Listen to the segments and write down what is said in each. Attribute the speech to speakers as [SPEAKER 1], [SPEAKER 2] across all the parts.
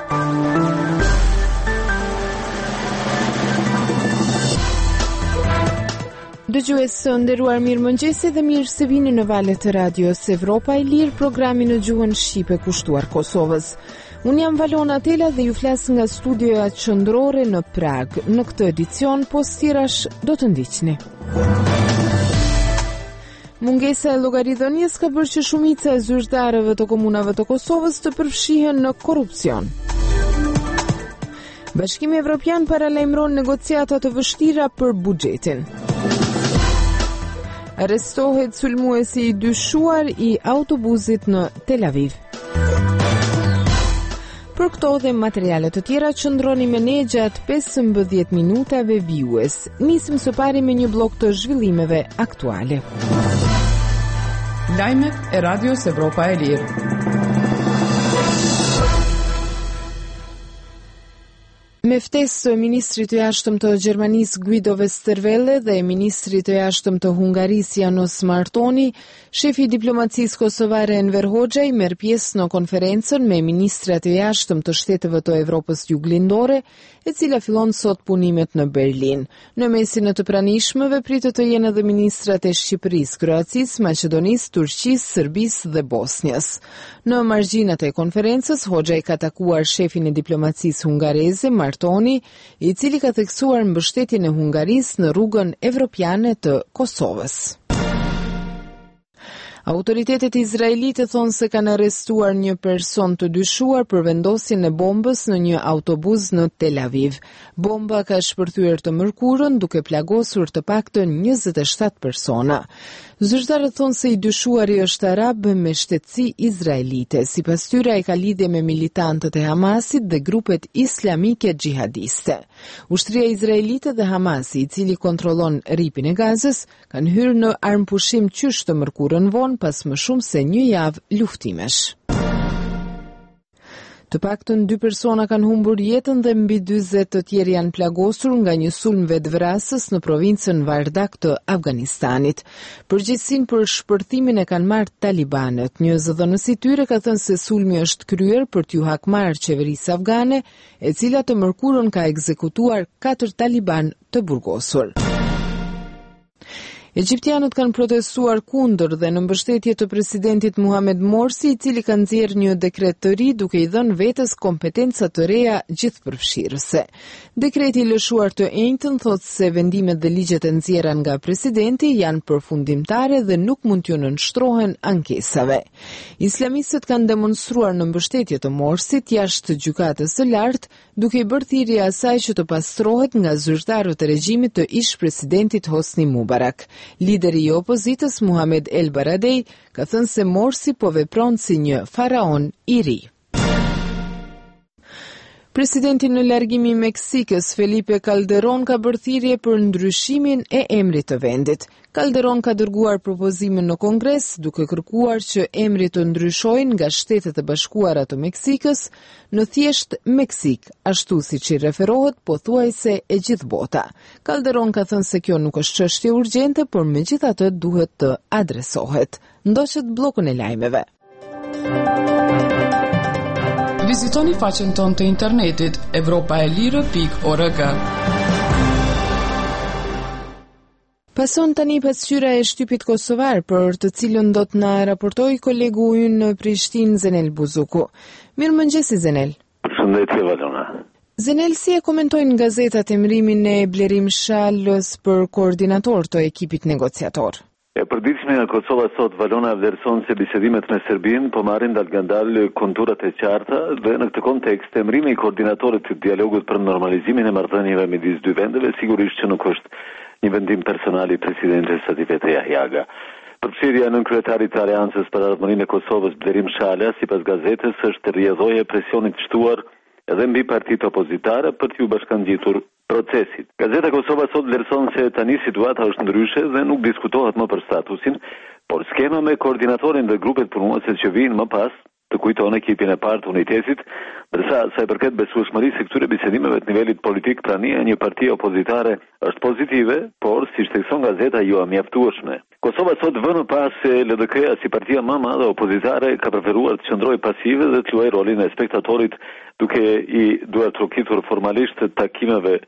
[SPEAKER 1] Dëgjues së nderuar, mirëmëngjesi dhe mirë se vini në valët e radios Evropa e Lirë, programi në gjuhën shqipe kushtuar Kosovës. Unë jam Valona Tela dhe ju flas nga studioja qendrore në Prag. Në këtë edicion, postirash do të ndiqni. Mungesa e llogaridhënies ka bërë që shumica e zyrtarëve të komunave të Kosovës të përfshihen në korrupsion. Bashkimi Evropian paralajmëron negociata të vështira për buxhetin. Arrestohet sulmuesi i dyshuar i autobusit në Tel Aviv. Për këto dhe materiale të tjera qëndroni me ne gjatë 15 minutave vijues. Nisim së pari me një blok të zhvillimeve aktuale.
[SPEAKER 2] Lajmet e Radios Evropa e Lirë.
[SPEAKER 1] Me ftesë ministrit të jashtëm të Gjermanisë Guido Westerwelle dhe ministrit të jashtëm të Hungarisë Janos Martoni, shefi i diplomacisë kosovare Enver Hoxha merr pjesë në konferencën me ministrat e jashtëm të shteteve të Evropës Juglindore, e cila fillon sot punimet në Berlin. Në mesin e të pranishmëve pritet të jenë edhe ministrat e Shqipërisë, Kroacisë, Maqedonisë, Turqisë, Serbisë dhe Bosnjës. Në margjinat e konferencës, Hoxha i ka takuar shefin e diplomacisë hungareze Martoni, i cili ka theksuar mbështetjen e Hungarisë në rrugën evropiane të Kosovës. Autoritetet izraelite thonë se kanë arrestuar një person të dyshuar për vendosjen e bombës në një autobus në Tel Aviv. Bomba ka shpërthyer të mërkurën duke plagosur të paktën 27 persona. Zyrtarët thonë se i dyshuari është arab me shtetësi izraelite. Sipas tyre ai ka lidhje me militantët e Hamasit dhe grupet islamike xhihadiste. Ushtria izraelite dhe Hamasi, i cili kontrollon rripin e Gazës, kanë hyrë në armpushim qysh të mërkurën vonë pas më shumë se një javë luftimesh. Të paktën 2 persona kanë humbur jetën dhe mbi 40 të tjerë janë plagosur nga një sulm vetvrasës në provincën Vardak të Afganistanit. Përgjegjësinë për shpërthimin e kanë marrë talibanët. Një zëdhënës i tyre ka thënë se sulmi është kryer për t'u hakmarrë qeverisë afgane, e cila të mërkurën ka ekzekutuar 4 taliban të burgosur. Egjiptianët kanë protestuar kundër dhe në mbështetje të presidentit Muhamet Morsi, i cili ka nxjerrë një dekret të ri duke i dhënë vetes kompetenca të reja gjithëpërfshirëse. Dekreti i lëshuar të njëjtën thotë se vendimet dhe ligjet e nxjerra nga presidenti janë përfundimtare dhe nuk mund t'ju nënshtrohen ankesave. Islamistët kanë demonstruar në mbështetje të Morsit jashtë gjykatës së lartë, duke i bërë thirrje asaj që të pastrohet nga zyrtarët e regjimit të ish-presidentit Hosni Mubarak. Lideri i opozitës Muhamed El Baradei ka thënë se Morsi po vepron si një faraon i ri. Presidenti në largim i Meksikës, Felipe Calderón, ka bërë thirrje për ndryshimin e emrit të vendit. Calderón ka dërguar propozimin në Kongres, duke kërkuar që emri të ndryshojnë nga Shtetet e Bashkuara të Meksikës në thjesht Meksik, ashtu siç i referohet pothuajse e gjithë bota. Calderón ka thënë se kjo nuk është çështje urgjente, por megjithatë duhet të adresohet. Ndoqët bllokun e lajmeve.
[SPEAKER 2] Vizitoni faqen tonë të internetit evropaelire.org.
[SPEAKER 1] Pason tani pasqyra e shtypit kosovar, për të cilën do të na raportoj kolegu ynë në Prishtinë, Zenel Buzuku. Mirëmëngjesi, Zenel.
[SPEAKER 3] Përshëndetje, Valona.
[SPEAKER 1] Zenel, si e komentojnë gazetat emrimin e Blerim Shalës për koordinator të ekipit negociator?
[SPEAKER 3] E përditshme nga Kosova sot, Valona, vlerëson se bisedimet me Serbinë po marrin dalgandal konturat e qarta dhe në këtë kontekst emrimi i koordinatorit të dialogut për normalizimin e marrëdhënieve midis dy vendeve sigurisht që nuk është një vendim personal i presidentes Satifete Jahjaga. Përfshirja nën kryetarit të Aleancës për Ardhmërinë e Kosovës Blerim Shala, sipas gazetës, është rrjedhoje presionit shtuar edhe mbi partitë opozitare për t'u bashkangjitur procesit. Gazeta Kosova sot vlerëson se tani situata është ndryshe dhe nuk diskutohet më për statusin, por skema me koordinatorin dhe grupet punuese që vijnë më pas të kujton ekipin e parë të Unitetit, ndërsa sa i përket besueshmërisë së këtyre bisedimeve të nivelit politik, prania e një partie opozitare është pozitive, por siç thekson gazeta jo e mjaftueshme. Kosova sot vënë pas se LDK-ja si partia më e madhe opozitare ka preferuar të qëndrojë pasive dhe të luajë rolin e spektatorit duke i duar trokitur formalisht takimeve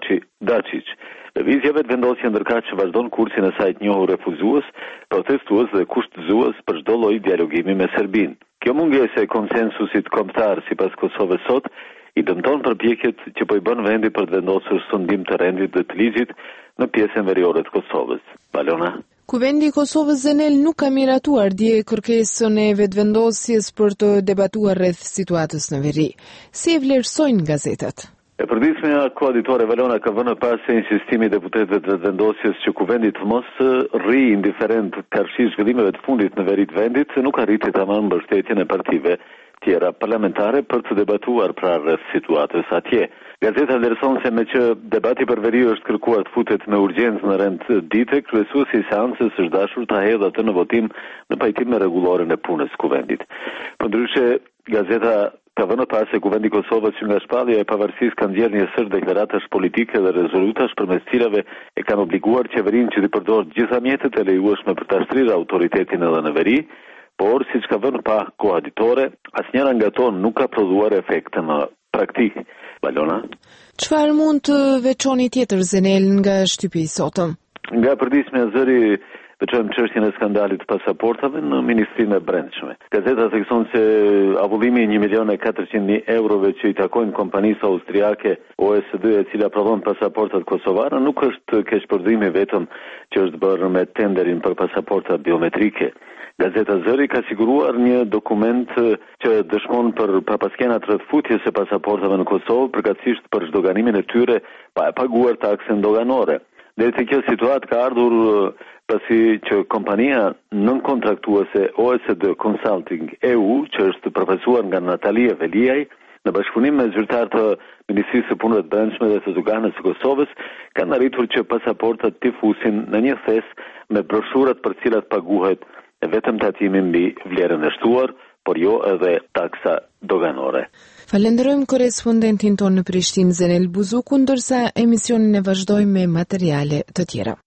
[SPEAKER 3] Dačić. Lëvizja vetë vendosje ndërkaq që vazhdon kursin e saj të njohur refuzues, protestues dhe kushtëzues për çdo lloj dialogimi me Serbinë. Kjo mungesë e konsensusit kombëtar sipas Kosovës sot i dëmton përpjekjet që po i bën vendi për të vendosur sundim të rendit dhe të ligjit në pjesën veriore të Kosovës. Balona.
[SPEAKER 1] Kuvendi i Kosovës Zenel nuk ka miratuar dje kërkesën e vetëvendosjes për të debatuar rreth situatës në veri. Si e vlerësojnë gazetat?
[SPEAKER 3] E përditshmja koaditore Valona ka vënë pas se insistimi i deputetëve të vendosjes që kuvendi të mos rri indiferent karshi zhvillimeve të fundit në veri të vendit, nuk arriti tamam mbështetjen e partive tjera parlamentare për të debatuar pra rreth situatës atje. Gazeta vlerëson se me që debati për veri është kërkuar të futet me urgjencë në rend dite, kryesuesi i seancës është dashur ta hedhë atë në votim në pajtim me rregulloren e punës kuvendit. Përndryshe, gazeta ka vënë pas se kuvendi i Kosovës që nga shpallja e pavarësisë ka nxjerrë një sër deklaratash politike dhe rezolutash përmes cilave e kanë obliguar qeverinë që të përdorë gjitha mjetet e lejueshme për ta shtrirë autoritetin edhe në veri, por siç ka vënë pa koaditore, asnjëra nga ato nuk ka prodhuar efekte në praktik. Balona.
[SPEAKER 1] Çfarë mund të veçoni tjetër Zenel nga shtypi i sotëm?
[SPEAKER 3] Nga përditshmja zëri veçojmë çështjen e skandalit të pasaportave në Ministrinë e Brendshme. Gazeta thekson se avullimi 1.400.000 eurove që i takojnë kompanisë austriake OSD e cila prodhon pasaportat kosovare nuk është keqpërdrimi vetëm që është bërë me tenderin për pasaporta biometrike. Gazeta Zëri ka siguruar një dokument që dëshmon për papaskenat rreth futjes së pasaportave në Kosovë, përkatësisht për zhdoganimin e tyre pa e paguar taksën doganore. Deri te kjo situatë ka ardhur pasi që kompania nënkontraktuese OSD Consulting EU, që është përfaqësuar nga Natalia Veliaj, në bashkëpunim me zyrtar të Ministrisë së Punëve të Brendshme dhe të Doganës së Kosovës, kanë arritur që pasaportat të fusin në një thes me broshurat për cilat paguhet vetëm tatimi mbi vlerën e shtuar, por jo edhe taksa doganore.
[SPEAKER 1] Falenderojmë korrespondentin tonë në Prishtinë Zenel Buzuku, ndërsa emisionin e vazhdojmë me materiale të tjera.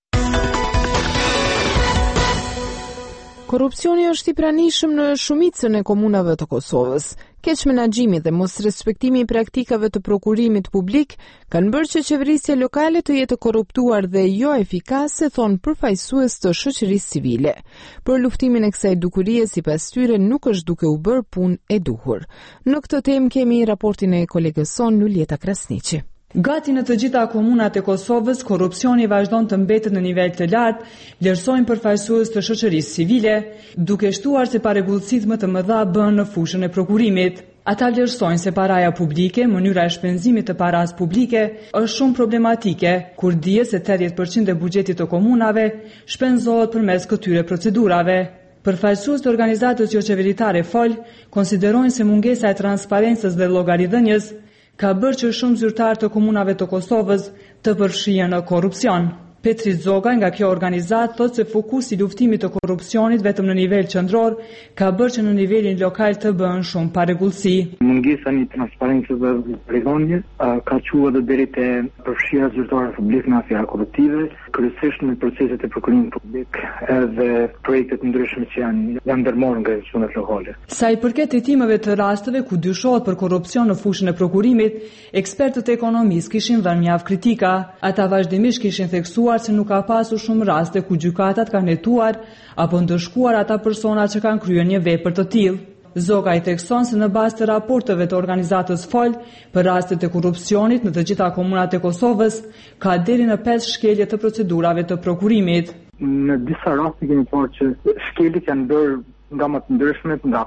[SPEAKER 1] Korrupsioni është i pranishëm në shumicën e komunave të Kosovës. Keq menaxhimi dhe mos respektimi i praktikave të prokurimit publik kanë bërë që qeverisja lokale të jetë korruptuar dhe jo efikase, thonë përfaqësues të shoqërisë civile. Për luftimin e kësaj dukurie sipas tyre nuk është duke u bërë punë e duhur. Në këtë temë kemi raportin e kolegës son Lulieta Krasniqi.
[SPEAKER 4] Gati në të gjitha komunat e Kosovës, korrupsioni vazhdon të mbetet në nivel të lartë, vlerësojnë përfaqësues të shoqërisë civile, duke shtuar se parregullësitë më të mëdha bëhen në fushën e prokurimit. Ata vlerësojnë se paraja publike, mënyra e shpenzimit të paras publike, është shumë problematike, kur dihet se 80% e buxhetit të komunave shpenzohet përmes këtyre procedurave. Përfaqësues të organizatës jo qeveritare FOL konsiderojnë se mungesa e transparencës dhe llogaridhënies ka bërë që shumë zyrtarë të komunave të Kosovës të përfshihen në korrupsion. Petri Zoga nga kjo organizatë thotë se fokusi i luftimit të korrupsionit vetëm në nivel qendror ka bërë që në nivelin lokal të bëhen shumë parregullsi.
[SPEAKER 5] Mungesa e transparencës dhe llogaridhënies ka quajtur edhe deri te përfshirja zyrtarëve publik në afera korruptive, kryesisht në proceset e prokurimit publik edhe projekte të ndryshme që janë ndërmarrë nga institucionet lokale.
[SPEAKER 4] Sa i përket hetimeve të rasteve ku dyshohet për korrupsion në fushën e prokurimit, ekspertët ekonomisë kishin dhënë mjaft kritika. Ata vazhdimisht kishin theksuar se nuk ka pasur shumë raste ku gjykatat kanë hetuar apo ndëshkuar ata persona që kanë kryer një vepër të tillë. Zoga i thekson se në bazë të raporteve të organizatës FOL për rastet e korrupsionit në të gjitha komunat e Kosovës, ka deri në 5 shkelje të procedurave të prokurimit.
[SPEAKER 5] Në disa raste kemi parë që shkeljet janë bërë nga më të ndryshmet, nga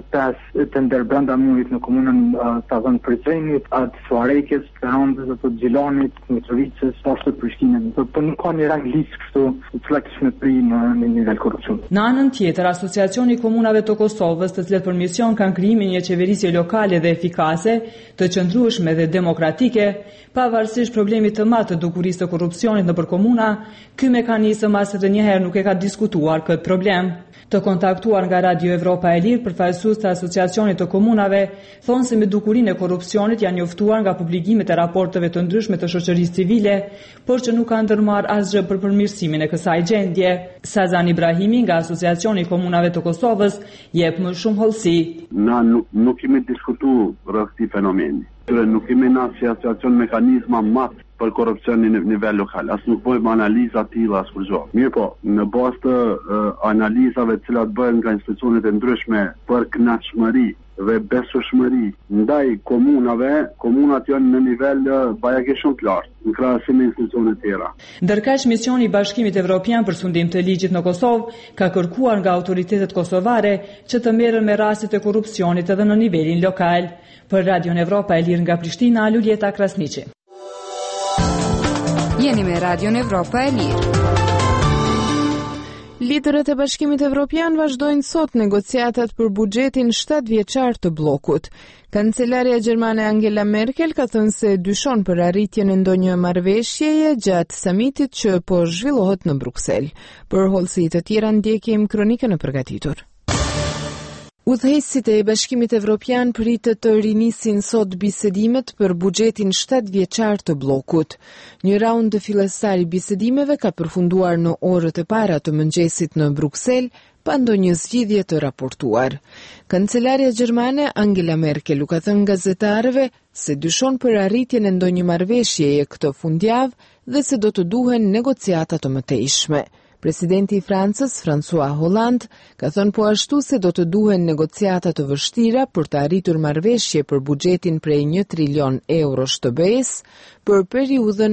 [SPEAKER 5] 4-5 të ndërbrenda muajit në komunën Tazan Prizrenit, atë Suarekës, Perandës, atë Gjilanit, Mitrovicës, ashtu Prishtinën. Po nuk ka një rang listë kështu, i cila kishme pri në nivel korrupsioni.
[SPEAKER 4] Në anën tjetër, Asociacioni i Komunave të Kosovës, të cilët për mision kanë krijimin një qeverisje lokale dhe efikase, të qëndrueshme dhe demokratike, pavarësisht problemit të madh të dukurisë të korrupsionit nëpër komuna, ky mekanizëm as edhe një herë nuk e ka diskutuar këtë problem. Të kontaktuar nga Radio Evropa e Lirë, përfaqësues të Asociacionit të Komunave thonë se me dukurinë e korrupsionit janë njoftuar nga publikimet e raporteve të ndryshme të shoqërisë civile, por që nuk kanë ndërmarrë asgjë për përmirësimin e kësaj gjendje. Sazan Ibrahimi nga Asociacioni i Komunave të Kosovës jep më shumë hollësi.
[SPEAKER 6] Na nuk kemi diskutuar rreth këtij fenomeni. Nuk kemi na si asociacion mekanizma mat për korrupsionin në nivel lokal. As nuk bëjmë analiza të tilla as për gjë. Mirë po, në bazë të analizave të cilat bëhen nga institucionet e ndryshme për kënaqshmëri dhe besueshmëri ndaj komunat janë në nivel bajake shumë të lartë në krahasim me institucionet tjera.
[SPEAKER 4] Ndërkaq misioni i Bashkimit Evropian për sundim të ligjit në Kosovë ka kërkuar nga autoritetet kosovare që të merren me rastet e korrupsionit edhe në nivelin lokal. Për Radion Evropa e Lirë nga Prishtina, Luljeta Krasniqi.
[SPEAKER 7] Jeni me Radion Evropa e Lirë.
[SPEAKER 1] Liderët e Bashkimit Evropian vazhdojnë sot negociatat për buxhetin 7 vjeçar të bllokut. Kancelaria gjermane Angela Merkel ka thënë se dyshon për arritjen e ndonjë marrëveshjeje gjatë samitit që po zhvillohet në Bruksel. Për hollësi të tjera ndjekim kronikën e përgatitur. Udhëheqësit e Bashkimit Evropian pritet të rinisin sot bisedimet për buxhetin 7 vjeçar të bllokut. Një raund fillestar i bisedimeve ka përfunduar në orët e para të mëngjesit në Bruksel, pa ndonjë zgjidhje të raportuar. Kancelaria gjermane Angela Merkel u ka thënë gazetarëve se dyshon për arritjen e ndonjë marrëveshjeje këtë fundjavë dhe se do të duhen negociata të mëtejshme. Presidenti i Francës, François Hollande, ka thënë po ashtu se do të duhen negociata të vështira për të arritur marrëveshje për buxhetin prej 1 trilion eurosh të BE-s për periudhën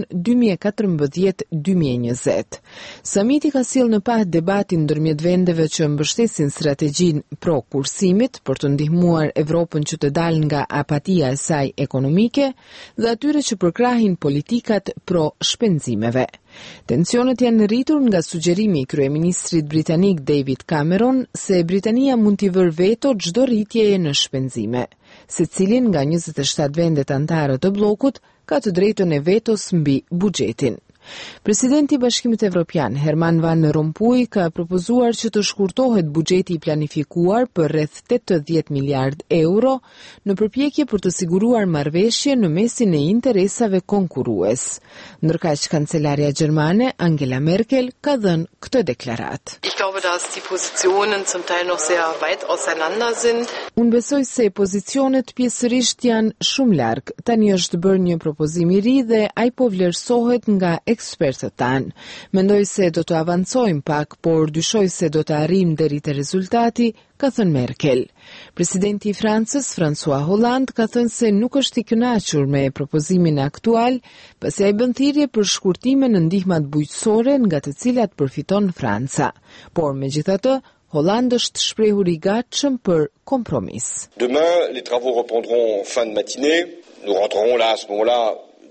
[SPEAKER 1] 2014-2020. Samiti ka sjellë në pas debatin ndërmjet vendeve që mbështesin strategjinë pro kursimit për të ndihmuar Evropën që të dalë nga apatia e saj ekonomike dhe atyre që përkrahin politikat pro shpenzimeve. Tensionet janë rritur nga sugjerimi i kryeministrit britanik David Cameron se Britania mund t'i vërë veto çdo rritjeje në shpenzime. Secilin nga 27 vendet anëtare të bllokut ka të drejtën e vetos mbi buxhetin. Presidenti i Bashkimit Evropian, Herman Van Rompuy, ka propozuar që të shkurtohet buxheti i planifikuar për rreth 80 miliard euro në përpjekje për të siguruar marrëveshje në mesin e interesave konkurrues. Ndërkaq kancelaria gjermane Angela Merkel ka dhënë këtë deklaratë.
[SPEAKER 8] Ich glaube, dass die Positionen zum Teil noch sehr weit auseinander sind.
[SPEAKER 1] Unë besoj se pozicionet pjesërisht janë shumë larg. Tani është bërë një propozim i ri dhe ai po vlerësohet nga ekspertët tanë. Mendoj se do të avancojmë pak, por dyshoj se do të arrijmë deri te rezultati, ka thënë Merkel. Presidenti i Francës, François Hollande, ka thënë se nuk është i kënaqur me propozimin aktual, pasi ai bën thirrje për shkurtime në ndihmat bujqësore nga të cilat përfiton Franca. Por megjithatë, Hollande është shprehur i gatshëm për kompromis.
[SPEAKER 9] Demain, les travaux reprendront fin de matinée. Nous rentrerons là à ce moment-là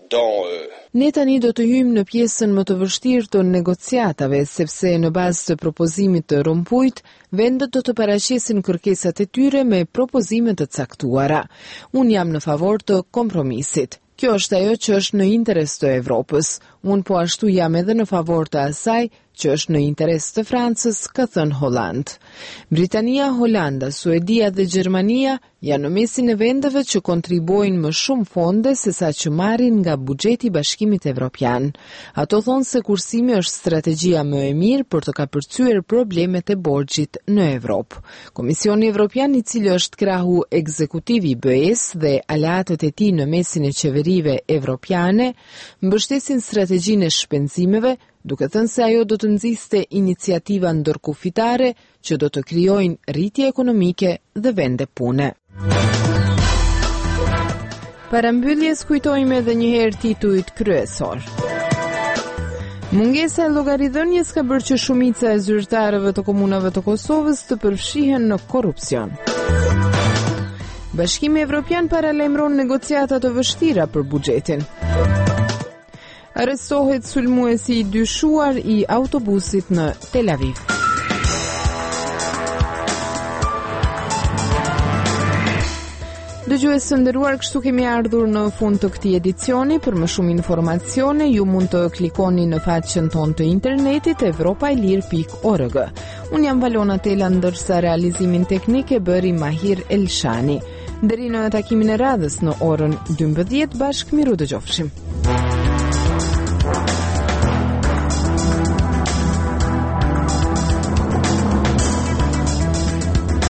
[SPEAKER 1] Ne tani do të hyjmë në pjesën më të vështirë të negociatave, sepse në bazë të propozimit të Rompuyt, vendet do të paraqesin kërkesat e tyre me propozime të caktuara. Unë jam në favor të kompromisit. Kjo është ajo që është në interes të Evropës. Unë po ashtu jam edhe në favor të asaj që është në interes të Francës, ka thënë Hollande. Britania, Holanda, Suedia dhe Gjermania janë në mesin e vendeve që kontribuojnë më shumë fonde se sa që marrin nga buxheti i Bashkimit Evropian. Ato thonë se kursimi është strategjia më e mirë për të kapërcyer problemet e borxhit në Evropë. Komisioni Evropian, i cili është krahu ekzekutiv i BE-s dhe aleatët e tij në mesin e qeverive evropiane, mbështesin strategjinë e shpenzimeve, duke thënë se ajo do të nxiste iniciativa ndërkufitare që do të krijojnë rritje ekonomike dhe vende pune. Para mbylljes kujtojmë edhe një herë titujt kryesor. Mungesa e llogaridhënies ka bërë që shumica e zyrtarëve të komunave të Kosovës të përfshihen në korrupsion. Bashkimi Evropian paralajmëron negociata të vështira për buxhetin. Arrestohet sulmuesi i dyshuar i autobusit në Tel Aviv. Dëgjues të nderuar, kështu kemi ardhur në fund të këtij edicioni. Për më shumë informacione, ju mund të klikoni në faqen tonë të internetit evropaelir.org. Unë jam Valona Tela, ndërsa realizimin teknik e bëri Mahir Elshani. Deri në takimin e radhës në orën 12 bashkë, miru dëgjofshim.